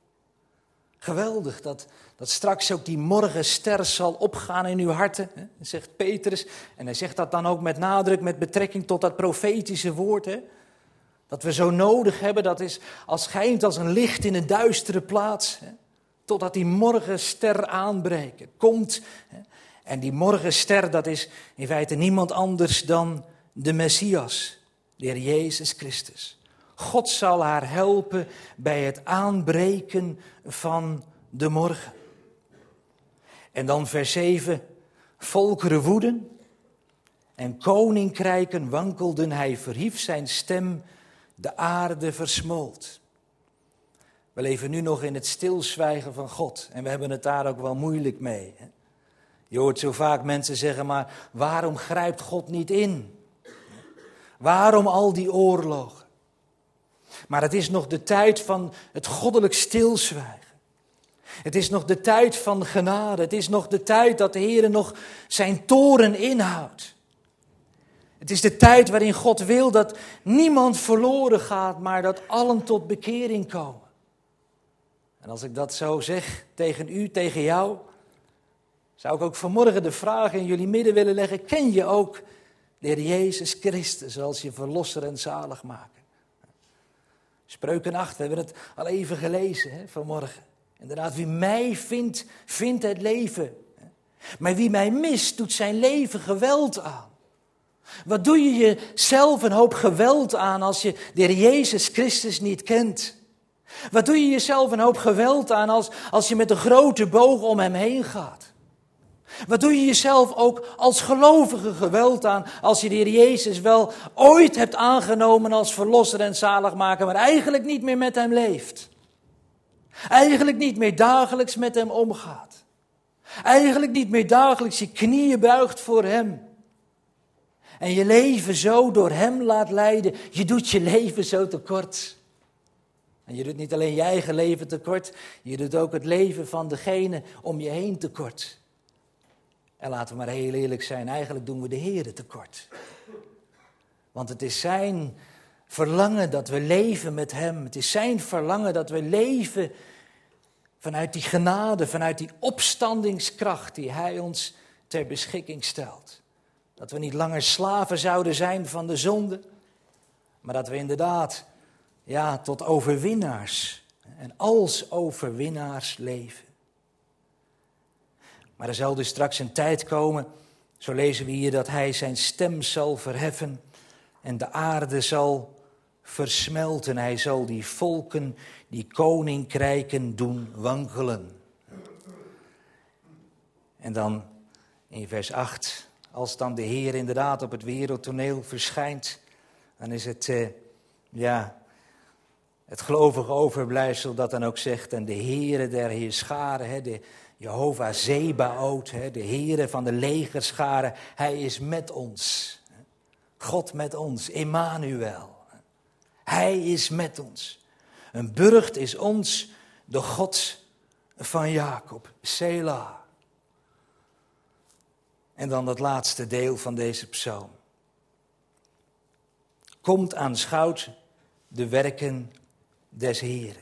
Geweldig dat, dat straks ook die morgenster zal opgaan in uw harten, hè, zegt Petrus. En hij zegt dat dan ook met nadruk met betrekking tot dat profetische woord. Hè, dat we zo nodig hebben, dat is als schijnt als een licht in een duistere plaats. Hè, totdat die morgenster aanbreken komt. Hè. En die morgenster, dat is in feite niemand anders dan de Messias, de Heer Jezus Christus. God zal haar helpen bij het aanbreken van de morgen. En dan vers zeven. Volkeren woeden en koninkrijken wankelden. Hij verhief zijn stem, de aarde versmolt. We leven nu nog in het stilzwijgen van God. En we hebben het daar ook wel moeilijk mee. Hè? Je hoort zo vaak mensen zeggen, maar waarom grijpt God niet in? Waarom al die oorlogen? Maar het is nog de tijd van het goddelijk stilzwijgen. Het is nog de tijd van genade. Het is nog de tijd dat de Heer nog zijn toren inhoudt. Het is de tijd waarin God wil dat niemand verloren gaat, maar dat allen tot bekering komen. En als ik dat zo zeg tegen u, tegen jou, zou ik ook vanmorgen de vraag in jullie midden willen leggen: ken je ook de Heer Jezus Christus als je verlosser en zaligmaker? Spreuken acht, we hebben het al even gelezen hè, vanmorgen. Inderdaad, wie mij vindt, vindt het leven. Maar wie mij mist, doet zijn leven geweld aan. Wat doe je jezelf een hoop geweld aan als je de Heer Jezus Christus niet kent? Wat doe je jezelf een hoop geweld aan als, als je met een grote boog om hem heen gaat? Wat doe je jezelf ook als gelovige geweld aan als je de Heer Jezus wel ooit hebt aangenomen als verlosser en zaligmaker, maar eigenlijk niet meer met hem leeft? Eigenlijk niet meer dagelijks met hem omgaat. Eigenlijk niet meer dagelijks je knieën buigt voor hem. En je leven zo door hem laat leiden. Je doet je leven zo tekort. En je doet niet alleen je eigen leven tekort. Je doet ook het leven van degene om je heen tekort. En laten we maar heel eerlijk zijn. Eigenlijk doen we de Heere tekort. Want het is zijn verlangen dat we leven met hem. Het is zijn verlangen dat we leven vanuit die genade, vanuit die opstandingskracht die hij ons ter beschikking stelt. Dat we niet langer slaven zouden zijn van de zonde, maar dat we inderdaad ja, tot overwinnaars en als overwinnaars leven. Maar er zal dus straks een tijd komen, zo lezen we hier, dat hij zijn stem zal verheffen en de aarde zal versmelten. Hij zal die volken, die koninkrijken doen wankelen. En dan in vers acht, als dan de Heer inderdaad op het wereldtoneel verschijnt, dan is het, eh, ja, het gelovige overblijfsel dat dan ook zegt, en de Heere der Heerscharen, hè, de Jehovah Zebaoth, hè, de Heere van de legerscharen, hij is met ons. God met ons, Emmanuel. Hij is met ons. Een burcht is ons de God van Jacob, Selah. En dan het laatste deel van deze psalm. Komt aanschouwt de werken des Heren.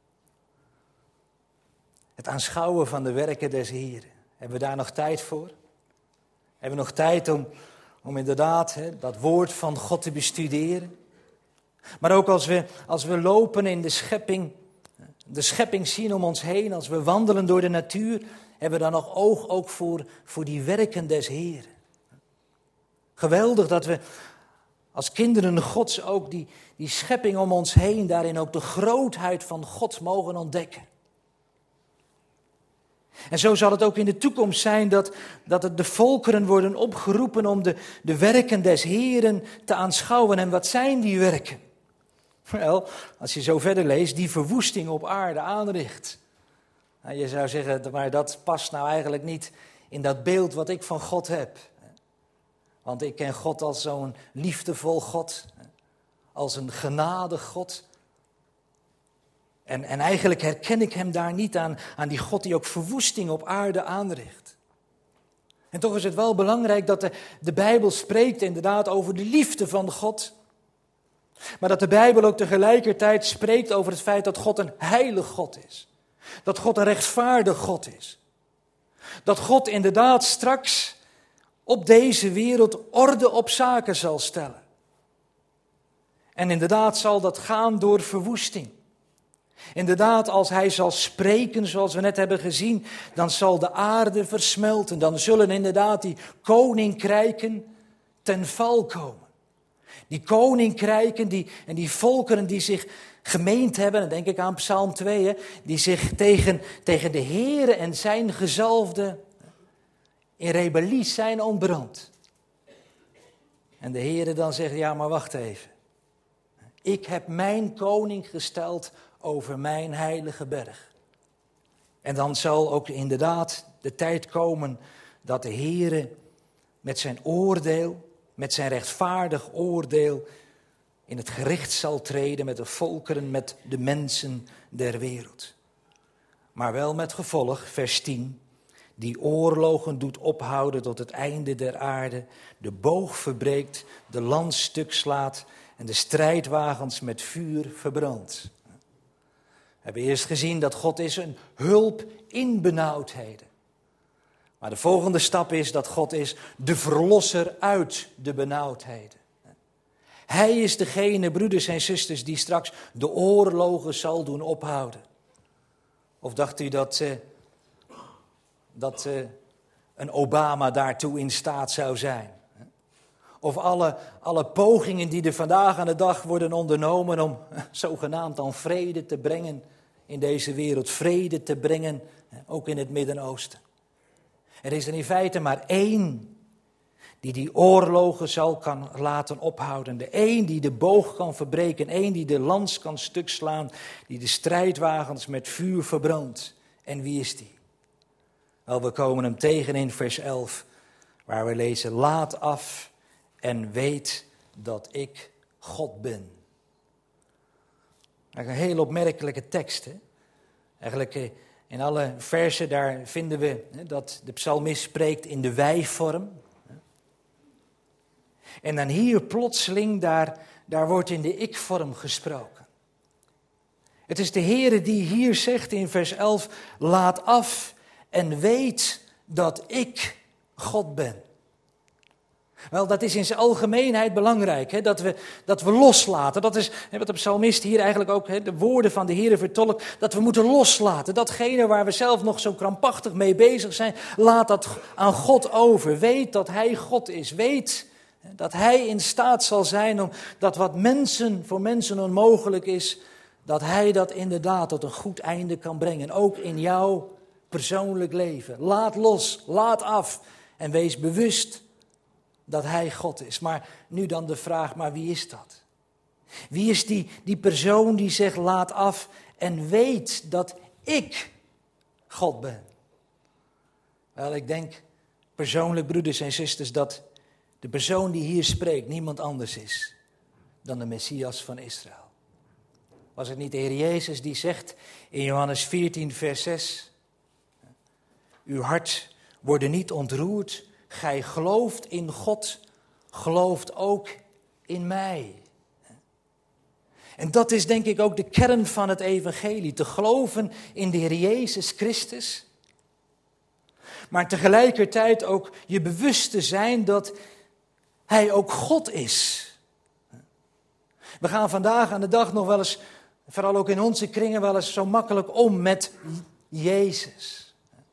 Het aanschouwen van de werken des Heren. Hebben we daar nog tijd voor? Hebben we nog tijd om, om inderdaad hè, dat woord van God te bestuderen? Maar ook als we, als we lopen in de schepping, de schepping zien om ons heen, als we wandelen door de natuur, hebben we dan nog oog ook voor, voor die werken des Heeren. Geweldig dat we als kinderen Gods ook die, die schepping om ons heen, daarin ook de grootheid van God mogen ontdekken. En zo zal het ook in de toekomst zijn dat, dat het de volkeren worden opgeroepen om de, de werken des Heeren te aanschouwen. En wat zijn die werken? Wel, als je zo verder leest, die verwoesting op aarde aanricht. Nou, je zou zeggen, maar dat past nou eigenlijk niet in dat beeld wat ik van God heb. Want ik ken God als zo'n liefdevol God, als een genadig God. En, en eigenlijk herken ik hem daar niet aan, aan die God die ook verwoesting op aarde aanricht. En toch is het wel belangrijk dat de, de Bijbel spreekt inderdaad over de liefde van God. Maar dat de Bijbel ook tegelijkertijd spreekt over het feit dat God een heilig God is. Dat God een rechtvaardig God is. Dat God inderdaad straks op deze wereld orde op zaken zal stellen. En inderdaad zal dat gaan door verwoesting. Inderdaad, als hij zal spreken, zoals we net hebben gezien, dan zal de aarde versmelten. Dan zullen inderdaad die koninkrijken ten val komen. Die koninkrijken die, en die volkeren die zich gemeend hebben, dan denk ik aan Psalm twee, hè, die zich tegen, tegen de Heere en zijn gezalfde in rebellie zijn ontbrand. En de Heere dan zegt, ja maar wacht even. Ik heb mijn koning gesteld over mijn heilige berg. En dan zal ook inderdaad de tijd komen dat de Heere met zijn oordeel, met zijn rechtvaardig oordeel, in het gericht zal treden met de volkeren, met de mensen der wereld. Maar wel met gevolg, vers tien, die oorlogen doet ophouden tot het einde der aarde, de boog verbreekt, de lans stuk slaat en de strijdwagens met vuur verbrandt. We hebben eerst gezien dat God is een hulp in benauwdheden. Maar de volgende stap is dat God is de verlosser uit de benauwdheden. Hij is degene, broeders en zusters, die straks de oorlogen zal doen ophouden. Of dacht u dat, uh, dat uh, een Obama daartoe in staat zou zijn? Of alle, alle pogingen die er vandaag aan de dag worden ondernomen om uh, zogenaamd dan vrede te brengen in deze wereld. Vrede te brengen, uh, ook in het Midden-Oosten. Er is er in feite maar één die die oorlogen zal kan laten ophouden. De één die de boog kan verbreken, één die de lans kan stukslaan, die de strijdwagens met vuur verbrandt. En wie is die? Wel, we komen hem tegen in vers elf, waar we lezen, laat af en weet dat ik God ben. Een heel opmerkelijke tekst, hè? Eigenlijk in alle versen daar vinden we dat de psalmist spreekt in de wij-vorm. En dan hier plotseling, daar, daar wordt in de ik-vorm gesproken. Het is de Heere die hier zegt in vers elf, laat af en weet dat ik God ben. Wel, dat is in zijn algemeenheid belangrijk, hè? Dat, we, dat we loslaten. Dat is hè, wat de psalmist hier eigenlijk ook hè, de woorden van de Heere vertolkt. Dat we moeten loslaten. Datgene waar we zelf nog zo krampachtig mee bezig zijn, laat dat aan God over. Weet dat Hij God is. Weet dat Hij in staat zal zijn om dat wat mensen voor mensen onmogelijk is, dat Hij dat inderdaad tot een goed einde kan brengen. Ook in jouw persoonlijk leven. Laat los, laat af en wees bewust dat Hij God is. Maar nu dan de vraag, maar wie is dat? Wie is die, die persoon die zegt laat af en weet dat ik God ben? Wel, ik denk persoonlijk, broeders en zusters, dat de persoon die hier spreekt niemand anders is dan de Messias van Israël. Was het niet de Heer Jezus die zegt in Johannes veertien vers zes, uw hart wordt niet ontroerd, gij gelooft in God, gelooft ook in mij. En dat is denk ik ook de kern van het evangelie, te geloven in de Heer Jezus Christus. Maar tegelijkertijd ook je bewust te zijn dat Hij ook God is. We gaan vandaag aan de dag nog wel eens, vooral ook in onze kringen, wel eens zo makkelijk om met Jezus.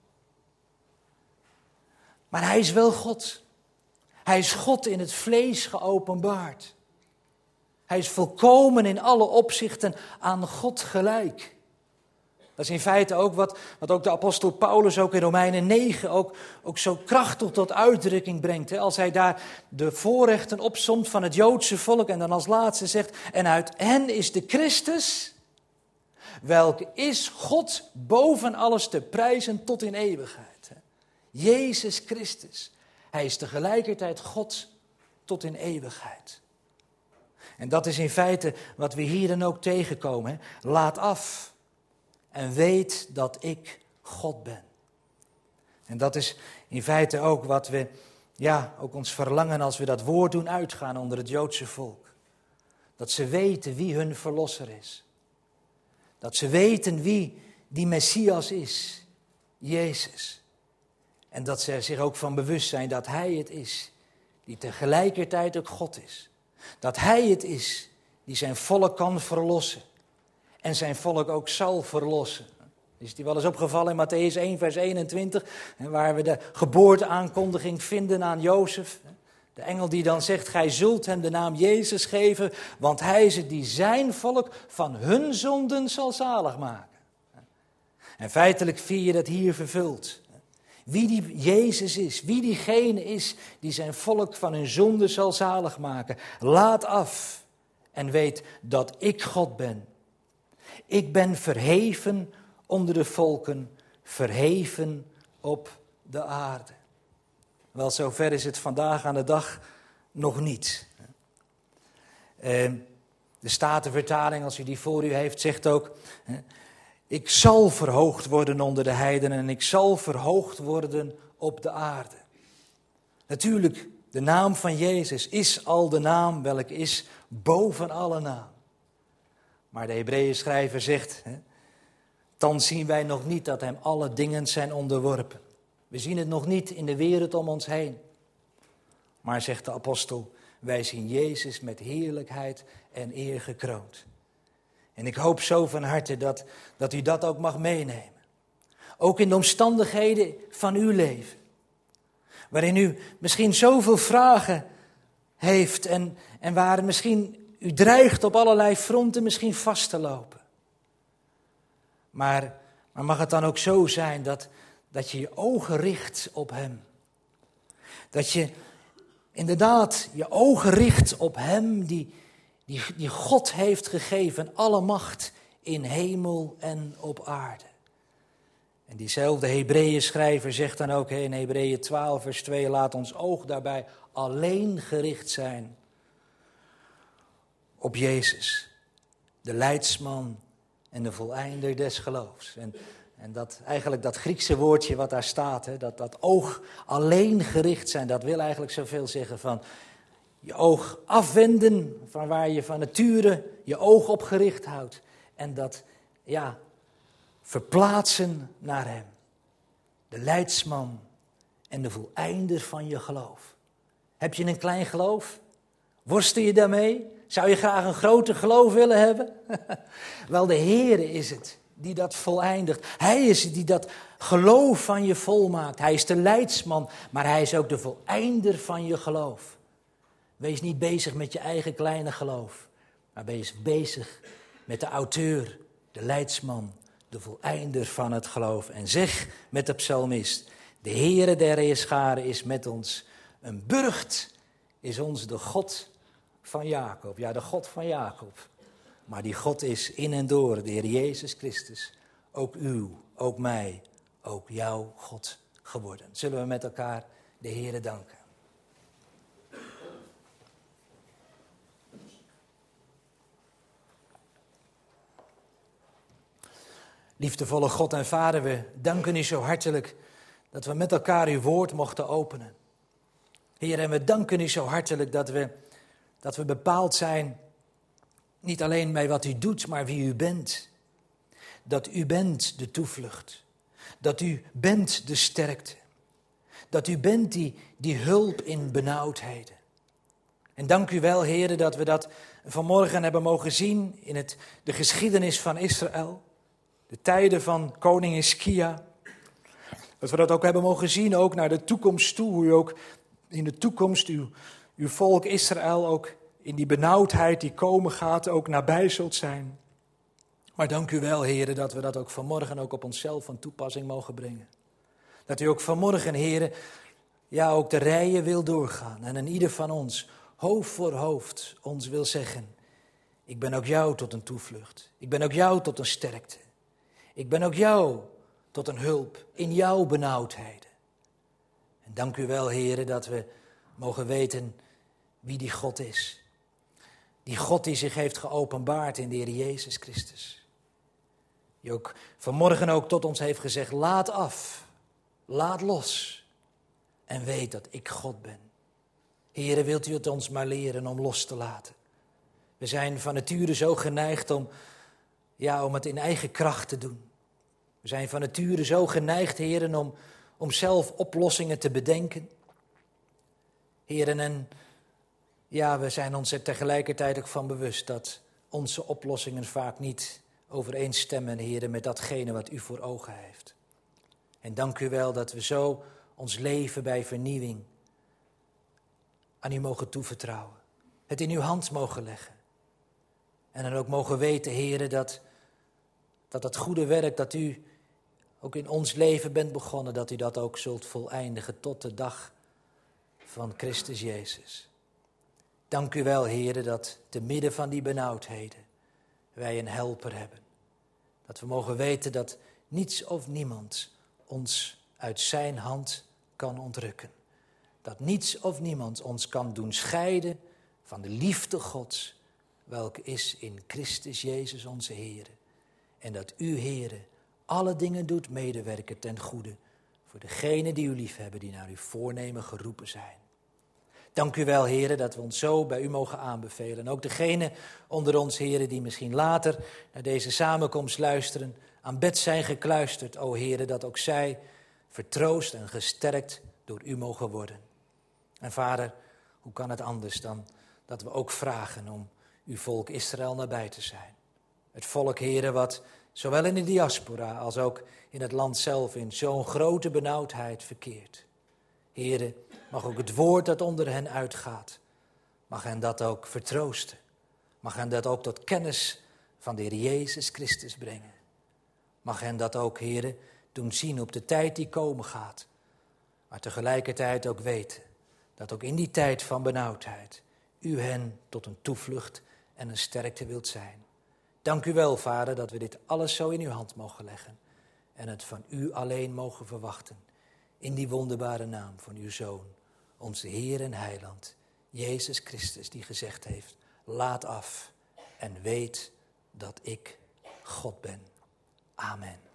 Maar hij is wel God. Hij is God in het vlees geopenbaard. Hij is volkomen in alle opzichten aan God gelijk. Dat is in feite ook wat, wat ook de apostel Paulus ook in Romeinen negen ook, ook zo krachtig tot uitdrukking brengt. Hè? Als hij daar de voorrechten opsomt van het Joodse volk en dan als laatste zegt, en uit hen is de Christus, welke is God boven alles te prijzen tot in eeuwigheid. Hè? Jezus Christus, hij is tegelijkertijd God tot in eeuwigheid. En dat is in feite wat we hier dan ook tegenkomen. Hè? Laat af. En weet dat ik God ben. En dat is in feite ook wat we, ja, ook ons verlangen als we dat woord doen uitgaan onder het Joodse volk. Dat ze weten wie hun verlosser is. Dat ze weten wie die Messias is, Jezus. En dat ze er zich ook van bewust zijn dat Hij het is, die tegelijkertijd ook God is. Dat Hij het is, die zijn volk kan verlossen. En zijn volk ook zal verlossen. Is die wel eens opgevallen in Mattheüs één vers eenentwintig, waar we de geboorteaankondiging vinden aan Jozef. De engel die dan zegt, gij zult hem de naam Jezus geven, want hij is het die zijn volk van hun zonden zal zalig maken. En feitelijk vier je dat hier vervuld. Wie die Jezus is, wie diegene is die zijn volk van hun zonden zal zalig maken. Laat af en weet dat ik God ben. Ik ben verheven onder de volken, verheven op de aarde. Wel, zover is het vandaag aan de dag nog niet. De Statenvertaling, als u die voor u heeft, zegt ook, ik zal verhoogd worden onder de heidenen en ik zal verhoogd worden op de aarde. Natuurlijk, de naam van Jezus is al de naam welke is boven alle naam. Maar de Hebreeënschrijver zegt, hè, dan zien wij nog niet dat hem alle dingen zijn onderworpen. We zien het nog niet in de wereld om ons heen. Maar, zegt de apostel, wij zien Jezus met heerlijkheid en eer gekroond. En ik hoop zo van harte dat, dat u dat ook mag meenemen. Ook in de omstandigheden van uw leven. Waarin u misschien zoveel vragen heeft en, en waar misschien u dreigt op allerlei fronten misschien vast te lopen. Maar, maar mag het dan ook zo zijn dat, dat je je ogen richt op Hem. Dat je inderdaad je ogen richt op Hem die, die, die God heeft gegeven. Alle macht in hemel en op aarde. En diezelfde Hebreeënschrijver zegt dan ook in Hebreeën twaalf vers twee. Laat ons oog daarbij alleen gericht zijn op Jezus, de leidsman en de voleinder des geloofs. En, en dat, eigenlijk dat Griekse woordje wat daar staat, hè, dat, dat oog alleen gericht zijn, dat wil eigenlijk zoveel zeggen van je oog afwenden van waar je van nature je oog op gericht houdt. En dat, ja, verplaatsen naar Hem. De leidsman en de voleinder van je geloof. Heb je een klein geloof? Worstel je daarmee? Zou je graag een groter geloof willen hebben? Wel, de Heere is het die dat voleindigt. Hij is het die dat geloof van je volmaakt. Hij is de leidsman, maar hij is ook de voleinder van je geloof. Wees niet bezig met je eigen kleine geloof, maar wees bezig met de auteur, de leidsman, de voleinder van het geloof. En zeg met de psalmist, de Heere der Heerscharen is met ons. Een burcht is ons de God van Jacob. Ja, de God van Jacob. Maar die God is in en door de Heer Jezus Christus. Ook uw, ook mij, ook jouw God geworden. Zullen we met elkaar de Heere danken. Liefdevolle God en Vader, we danken u zo hartelijk dat we met elkaar uw woord mochten openen. Heer, en we danken u zo hartelijk dat we, dat we bepaald zijn, niet alleen bij wat u doet, maar wie u bent. Dat u bent de toevlucht. Dat u bent de sterkte. Dat u bent die, die hulp in benauwdheden. En dank u wel, heren, dat we dat vanmorgen hebben mogen zien in het, de geschiedenis van Israël. De tijden van koning Hiskia. Dat we dat ook hebben mogen zien, ook naar de toekomst toe. Hoe u ook in de toekomst uw, uw volk Israël ook in die benauwdheid die komen gaat ook nabij zult zijn. Maar dank u wel, heren, dat we dat ook vanmorgen ook op onszelf van toepassing mogen brengen. Dat u ook vanmorgen, heren, ja, ook de rijen wil doorgaan. En in ieder van ons, hoofd voor hoofd, ons wil zeggen: ik ben ook jou tot een toevlucht. Ik ben ook jou tot een sterkte. Ik ben ook jou tot een hulp in jouw benauwdheden. En dank u wel, heren, dat we mogen weten wie die God is. Die God die zich heeft geopenbaard in de Heer Jezus Christus. Die ook vanmorgen ook tot ons heeft gezegd: laat af, laat los en weet dat ik God ben. Heren, wilt u het ons maar leren om los te laten. We zijn van nature zo geneigd om, ja, om het in eigen kracht te doen. We zijn van nature zo geneigd, heren, om, om zelf oplossingen te bedenken. Heren, en ja, we zijn ons er tegelijkertijd ook van bewust dat onze oplossingen vaak niet overeenstemmen, heren, met datgene wat u voor ogen heeft. En dank u wel dat we zo ons leven bij vernieuwing aan u mogen toevertrouwen. Het in uw hand mogen leggen. En dan ook mogen weten, heren, dat dat het goede werk dat u ook in ons leven bent begonnen, dat u dat ook zult voleindigen tot de dag van Christus Jezus. Dank u wel, heren, dat te midden van die benauwdheden wij een helper hebben. Dat we mogen weten dat niets of niemand ons uit zijn hand kan ontrukken. Dat niets of niemand ons kan doen scheiden van de liefde Gods, welke is in Christus Jezus onze Heer. En dat u, Heere, alle dingen doet medewerken ten goede voor degenen die u liefhebben, die naar uw voornemen geroepen zijn. Dank u wel, Heere, dat we ons zo bij u mogen aanbevelen. En ook degenen onder ons, Heere, die misschien later naar deze samenkomst luisteren, aan bed zijn gekluisterd, o Heere, dat ook zij vertroost en gesterkt door u mogen worden. En Vader, hoe kan het anders dan dat we ook vragen om uw volk Israël nabij te zijn. Het volk, Heere, wat zowel in de diaspora als ook in het land zelf in zo'n grote benauwdheid verkeert. Heere, mag ook het woord dat onder hen uitgaat, mag hen dat ook vertroosten. Mag hen dat ook tot kennis van de Heer Jezus Christus brengen. Mag hen dat ook, Heere, doen zien op de tijd die komen gaat. Maar tegelijkertijd ook weten dat ook in die tijd van benauwdheid u hen tot een toevlucht en een sterkte wilt zijn. Dank u wel, Vader, dat we dit alles zo in uw hand mogen leggen en het van u alleen mogen verwachten. In die wonderbare naam van uw Zoon, onze Heer en Heiland, Jezus Christus, die gezegd heeft: laat af en weet dat ik God ben. Amen.